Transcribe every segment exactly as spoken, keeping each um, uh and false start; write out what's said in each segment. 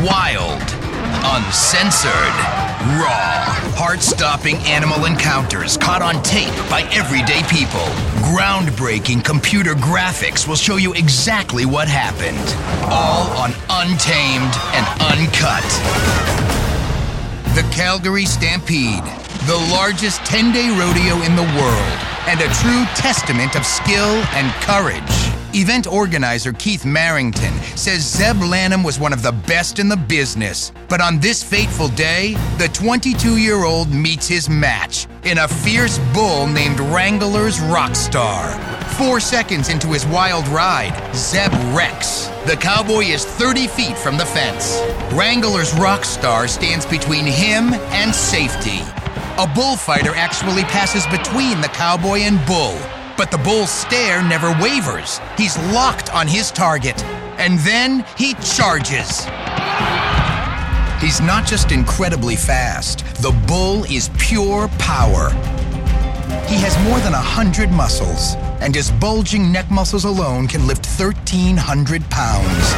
Wild, uncensored, raw, heart-stopping animal encounters caught on tape by everyday people. Groundbreaking computer graphics will show you exactly what happened. All on Untamed and Uncut. The Calgary Stampede, the largest ten-day rodeo in the world, and a true testament of skill and courage. Event organizer Keith Marrington says Zeb Lanham was one of the best in the business. But on this fateful day, the twenty-two-year-old meets his match in a fierce bull named Wrangler's Rockstar. Four seconds into his wild ride, Zeb wrecks. The cowboy is thirty feet from the fence. Wrangler's Rockstar stands between him and safety. A bullfighter actually passes between the cowboy and bull, but the bull's stare never wavers. He's locked on his target, and then he charges. He's not just incredibly fast. The bull is pure power. He has more than a hundred muscles, and his bulging neck muscles alone can lift thirteen hundred pounds.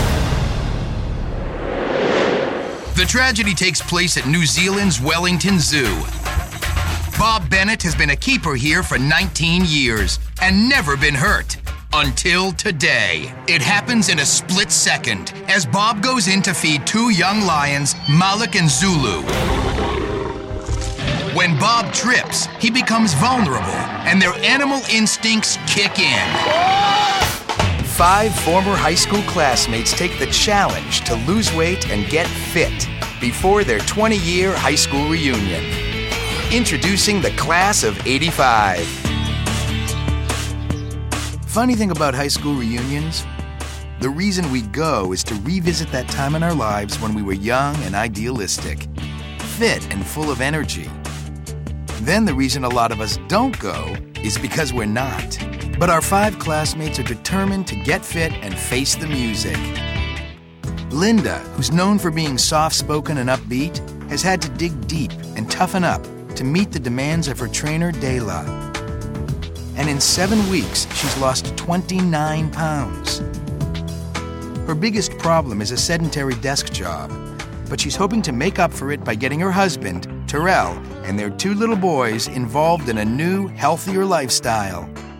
The tragedy takes place at New Zealand's Wellington Zoo. Bob Bennett has been a keeper here for nineteen years and never been hurt. Until today. It happens in a split second as Bob goes in to feed two young lions, Malik and Zulu. When Bob trips, he becomes vulnerable and their animal instincts kick in. Five former high school classmates take the challenge to lose weight and get fit before their twenty-year high school reunion. Introducing the class of eighty-five. Funny thing about high school reunions, the reason we go is to revisit that time in our lives when we were young and idealistic, fit and full of energy. Then the reason a lot of us don't go is because we're not. But our five classmates are determined to get fit and face the music. Linda, who's known for being soft-spoken and upbeat, has had to dig deep and toughen up to meet the demands of her trainer, Dayla. And in seven weeks, she's lost twenty-nine pounds. Her biggest problem is a sedentary desk job, but she's hoping to make up for it by getting her husband, Terrell, and their two little boys involved in a new, healthier lifestyle.